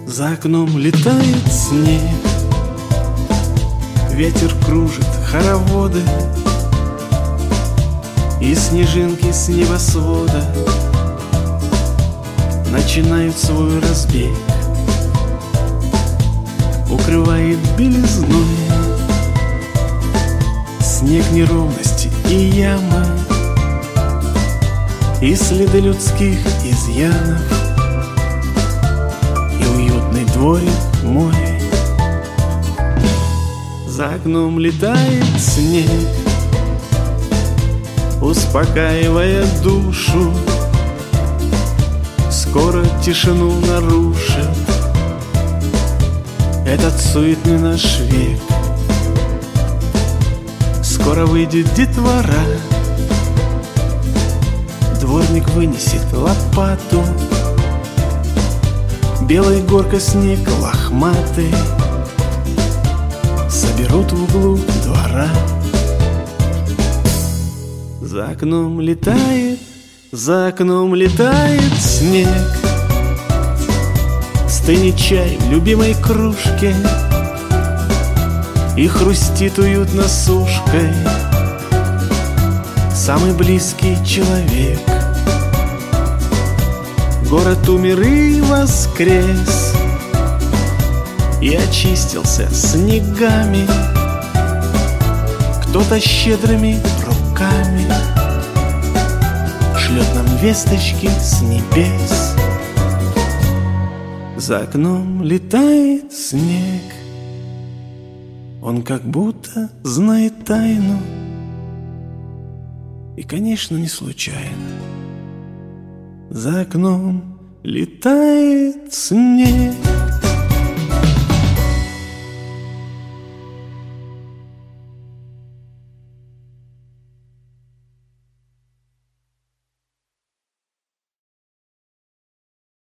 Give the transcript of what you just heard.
За окном летает снег, ветер кружит хороводы, и снежинки с небосвода начинают свой разбег. Укрывает белизной снег неровности и ямы, и следы людских изъянов, и уютный дворик мой. За окном летает снег, успокаивая душу. Скоро тишину нарушит этот суетный наш век. Скоро выйдет детвора, дворник вынесет лопату, белой горка снег лохматый соберут в углу двора. За окном летает снег, стынет чай в любимой кружке, и хрустит уютно сушкой самый близкий человек. Город умер и воскрес, и очистился снегами. Кто-то щедрыми руками шлет нам весточки с небес. За окном летает снег, он как будто знает тайну, и, конечно, не случайно. За окном летает снег.